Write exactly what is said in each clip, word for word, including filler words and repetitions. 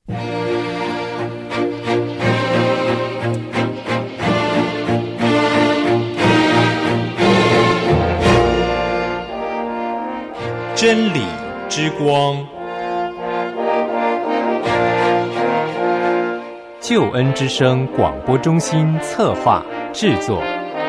真理之光， 救恩之声广播中心策划制作。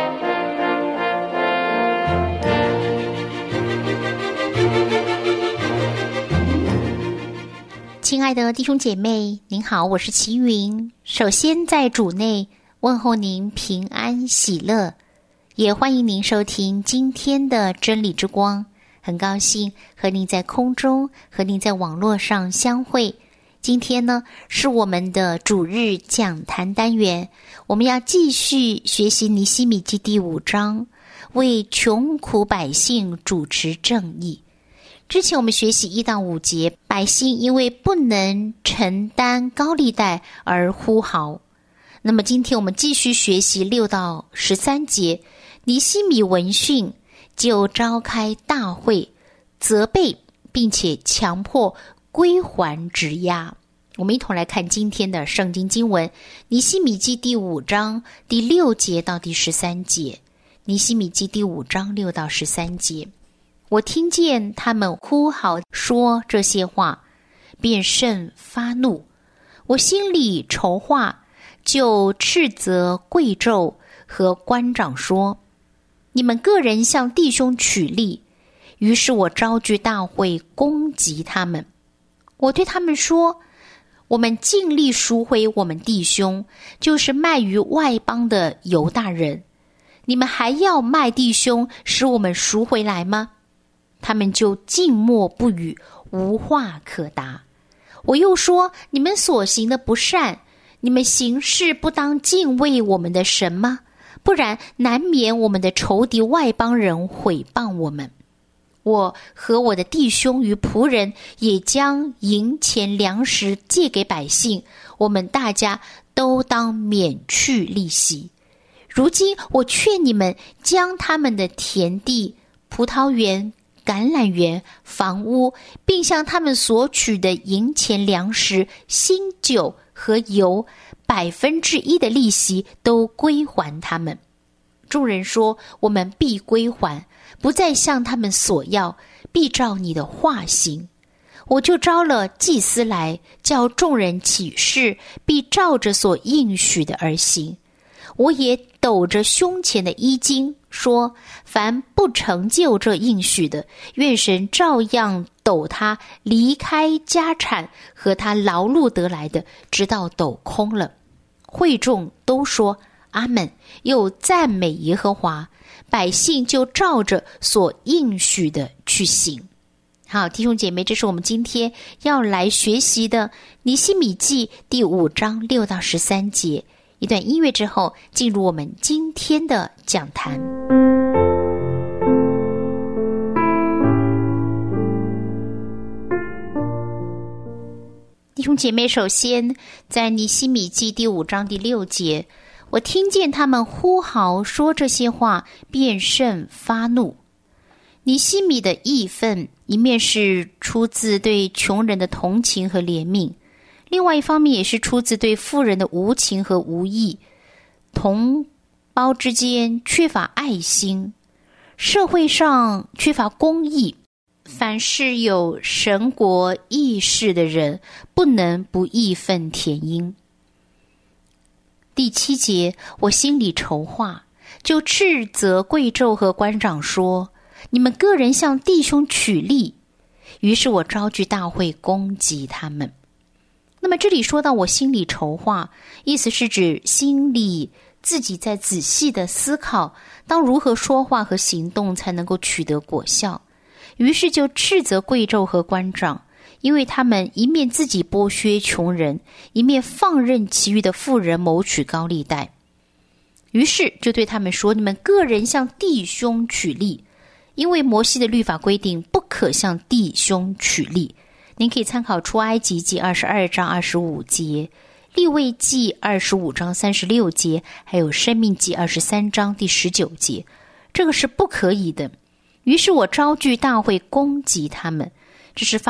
亲爱的弟兄姐妹，您好，我是齐云。首先在主内问候您平安喜乐，也欢迎您收听今天的真理之光。很高兴和您在空中，和您在网络上相会。今天呢，是我们的主日讲坛单元，我们要继续学习尼希米记第五章，为穷苦百姓主持正义。之前我们学习一到五节，百姓因为不能承担高利贷而呼号。那么今天我们继续学习六到十三节，尼希米闻讯就召开大会，责备并且强迫归还质押。我们一同来看今天的圣经经文，尼希米记第五章第六节到第十三节。尼希米记第五章六到十三节，我听见他们呼号说这些话，便甚发怒，我心里筹划，就斥责贵胄和官长说，你们个人向弟兄取利。于是我召聚大会攻击他们。我对他们说，我们尽力赎回我们弟兄，就是卖于外邦的犹大人。你们还要卖弟兄，使我们赎回来吗？他们就静默不语，无话可答。我又说，你们所行的不善，你们行事不当敬畏我们的神吗？不然难免我们的仇敌外邦人毁谤我们。我和我的弟兄与仆人也将银钱粮食借给百姓，我们大家都当免去利息。如今我劝你们将他们的田地、葡萄园、橄榄园、房屋，并向他们所取的银钱粮食、新酒和油，百分之一的利息都归还他们。众人说，我们必归还，不再向他们索要，必照你的话行。我就招了祭司来，叫众人起誓，必照着所应许的而行。我也抖着胸前的衣襟，说，凡不成就这应许的，愿神照样抖他离开家产和他劳碌得来的，直到抖空了。会众都说阿们，又赞美耶和华，百姓就照着所应许的去行。好，弟兄姐妹，这是我们今天要来学习的尼希米记第五章六到十三节。一段音乐之后，进入我们今天的讲坛。弟兄姐妹，首先在尼希米记第五章第六节，我听见他们呼号说这些话，便甚发怒。尼希米的义愤，一面是出自对穷人的同情和怜悯，另外一方面也是出自对富人的无情和无义。同胞之间缺乏爱心，社会上缺乏公义，凡是有神国意识的人，不能不义愤填膺。第七节，我心里筹划，就斥责贵胄和官长说，你们个人向弟兄取利。于是我召聚大会攻击他们。那么这里说到我心里筹划，意思是指心里自己在仔细的思考，当如何说话和行动才能够取得果效。于是就斥责贵胄和官长，因为他们一面自己剥削穷人，一面放任其余的富人谋取高利贷。于是就对他们说，你们个人向弟兄取利，因为摩西的律法规定不可向弟兄取利。您可以参考出埃及记二十二章二十五节，利未记二十五章三十六节，还有申命记二十三章第十九节，这个是不可以的。于是我召聚大会攻击他们，这是发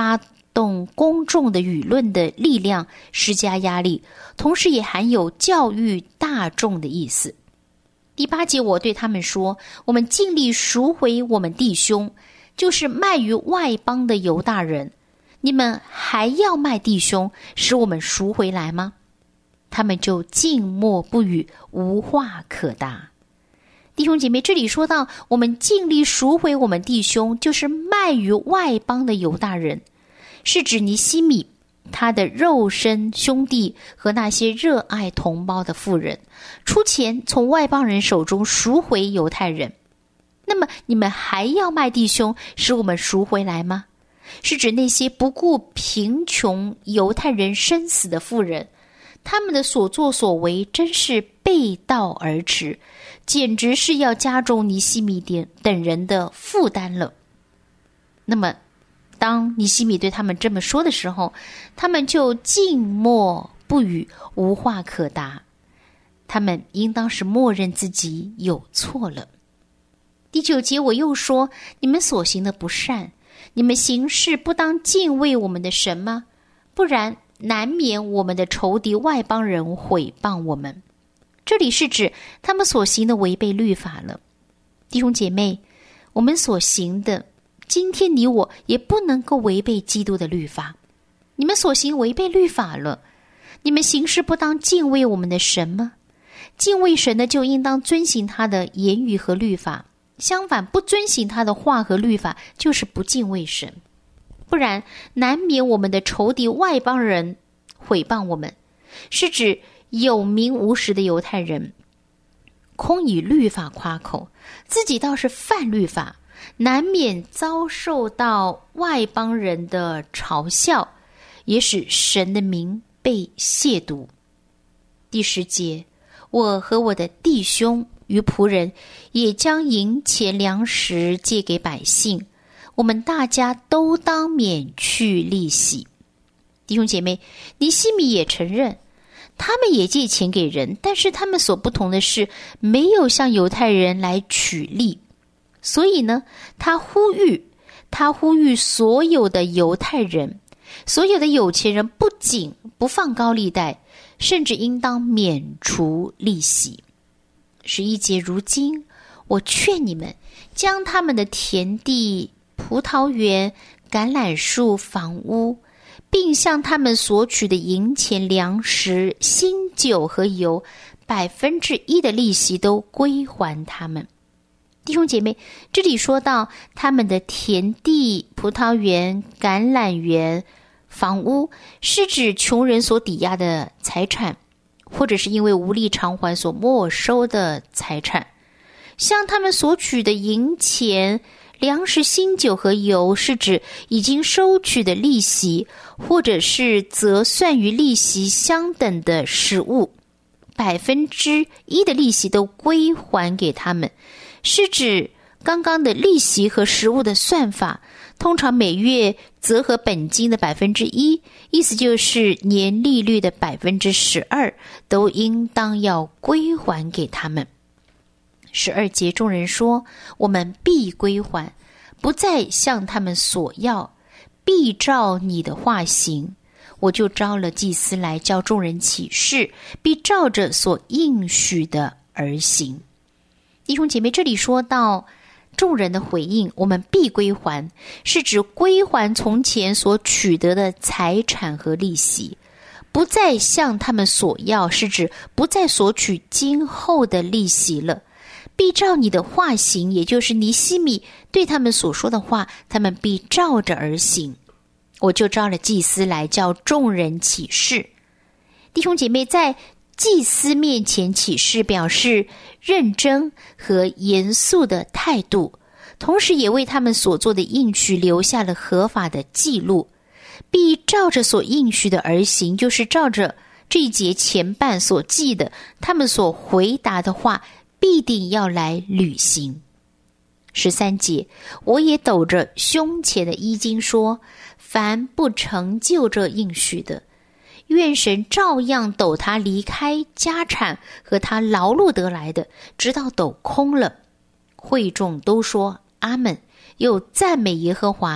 动公众的舆论的力量，施加压力，同时也含有教育大众的意思。第八节，我对他们说，我们尽力赎回我们弟兄，就是卖于外邦的犹大人，你们还要卖弟兄，使我们赎回来吗？他们就静默不语，无话可答。弟兄姐妹，这里说到我们尽力赎回我们弟兄，就是卖于外邦的犹大人，是指尼西米他的肉身兄弟和那些热爱同胞的妇人，出钱从外邦人手中赎回犹太人。那么你们还要卖弟兄，使我们赎回来吗？是指那些不顾贫穷犹太人生死的妇人，他们的所作所为真是背道而驰，简直是要加重尼西米等人的负担了。那么当尼西米对他们这么说的时候，他们就静默不语，无话可答。他们应当是默认自己有错了。第九节，我又说，你们所行的不善，你们行事不当敬畏我们的神吗？不然难免我们的仇敌外邦人毁谤我们。这里是指他们所行的违背律法了。弟兄姐妹，我们所行的，今天你我也不能够违背基督的律法。你们所行违背律法了，你们行事不当敬畏我们的神吗？敬畏神的就应当遵行他的言语和律法，相反不遵行他的话和律法，就是不敬畏神。不然难免我们的仇敌外邦人毁谤我们，是指有名无实的犹太人空以律法夸口，自己倒是犯律法，难免遭受到外邦人的嘲笑，也使神的名被亵渎。第十节，我和我的弟兄与仆人也将银钱粮食借给百姓，我们大家都当免去利息。弟兄姐妹，尼西米也承认他们也借钱给人，但是他们所不同的是没有向犹太人来取利。所以呢，他呼吁他呼吁所有的犹太人，所有的有钱人不仅不放高利贷，甚至应当免除利息。十一节，如今我劝你们将他们的田地、葡萄园、橄榄树、房屋，并向他们索取的银钱、粮食、新酒和油，百分之一的利息都归还他们。弟兄姐妹，这里说到他们的田地、葡萄园、橄榄园、房屋，是指穷人所抵押的财产，或者是因为无力偿还所没收的财产。向他们索取的银钱、粮食、新酒和油，是指已经收取的利息，或者是折算于利息相等的实物，百分之一的利息都归还给他们，是指刚刚的利息和实物的算法，通常每月折合本金的百分之一，意思就是年利率的百分之十二，都应当要归还给他们。十二节，众人说，我们必归还，不再向他们索要，必照你的话行。我就招了祭司来，叫众人起誓，必照着所应许的而行。弟兄姐妹，这里说到众人的回应，我们必归还，是指归还从前所取得的财产和利息，不再向他们索要，是指不再索取今后的利息了。必照你的话行，也就是尼西米对他们所说的话，他们必照着而行。我就招了祭司来，叫众人起誓。弟兄姐妹，在祭司面前起誓，表示认真和严肃的态度，同时也为他们所做的应许留下了合法的记录。必照着所应许的而行，就是照着这一节前半所记的，他们所回答的话必定要来履行。十三节，我也抖着胸前的衣襟说，凡不成就这应许的，愿神照样抖他离开家产和他劳碌得来的，直到抖空了。会众都说阿们，又赞美耶和华，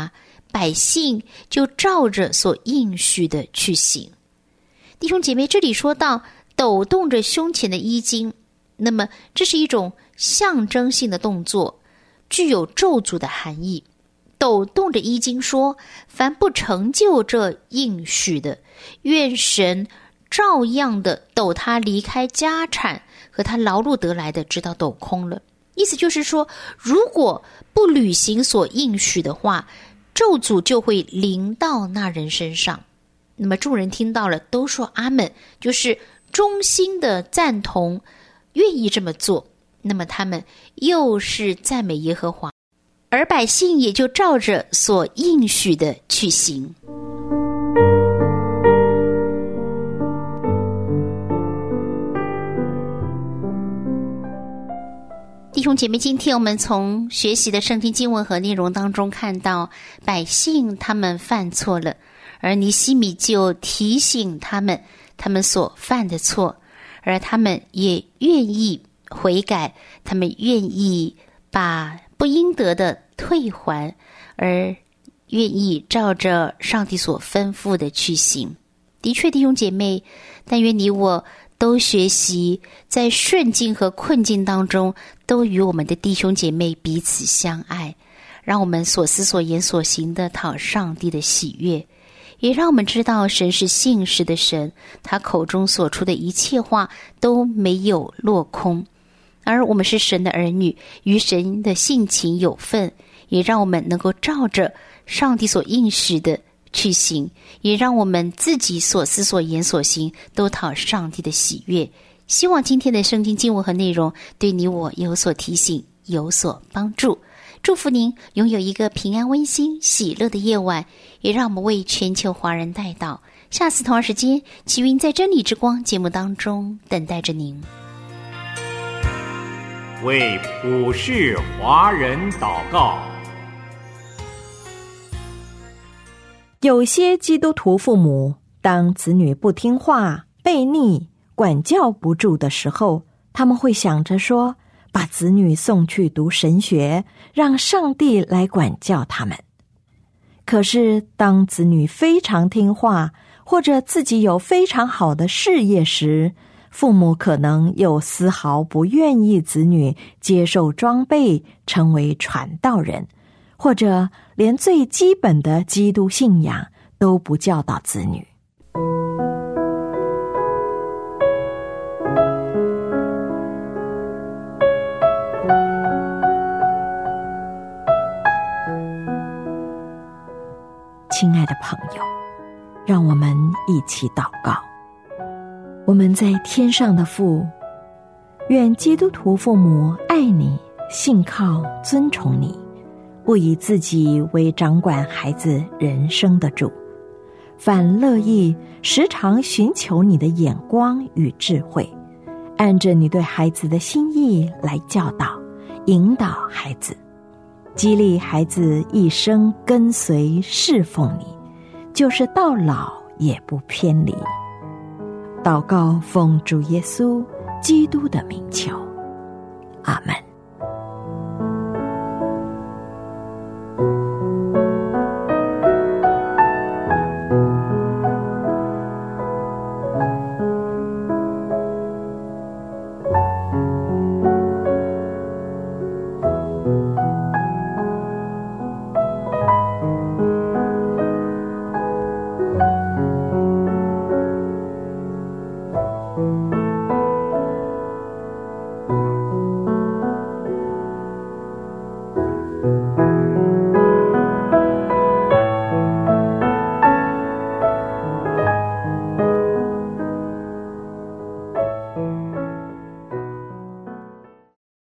百姓就照着所应许的去行。弟兄姐妹，这里说到抖动着胸前的衣襟，那么这是一种象征性的动作，具有咒诅的含义。抖动着衣襟说，凡不成就这应许的，愿神照样的抖他离开家产和他劳碌得来的，直到抖空了。意思就是说，如果不履行所应许的话，咒诅就会临到那人身上。那么众人听到了都说阿们，就是衷心的赞同，愿意这么做。那么他们又是赞美耶和华，而百姓也就照着所应许的去行。弟兄姐妹，今天我们从学习的圣经经文和内容当中看到，百姓他们犯错了，而尼西米就提醒他们他们所犯的错，而他们也愿意悔改，他们愿意把不应得的退还，而愿意照着上帝所吩咐的去行。的确，弟兄姐妹，但愿你我都学习在顺境和困境当中，都与我们的弟兄姐妹彼此相爱，让我们所思所言所行的讨上帝的喜悦，也让我们知道神是信实的神，他口中所出的一切话都没有落空。而我们是神的儿女，与神的性情有份，也让我们能够照着上帝所应许的去行，也让我们自己所思所言所行都讨上帝的喜悦。希望今天的圣经经文和内容对你我有所提醒，有所帮助。祝福您拥有一个平安温馨喜乐的夜晚，也让我们为全球华人代祷。下次同一时间，齐云在真理之光节目当中等待着您。 为普世华人祷告。 有些基督徒父母，当子女不听话、悖逆、管教不住的时候，他们会想着说，把子女送去读神学，让上帝来管教他们。可是当子女非常听话，或者自己有非常好的事业时，父母可能又丝毫不愿意子女接受装备，成为传道人，或者连最基本的基督信仰都不教导子女。亲爱的朋友，让我们一起祷告。我们在天上的父，愿基督徒父母爱你，信靠尊崇你，不以自己为掌管孩子人生的主，反乐意时常寻求你的眼光与智慧，按着你对孩子的心意来教导引导孩子，激励孩子一生跟随侍奉你，就是到老也不偏离。祷告奉主耶稣基督的名求，阿们。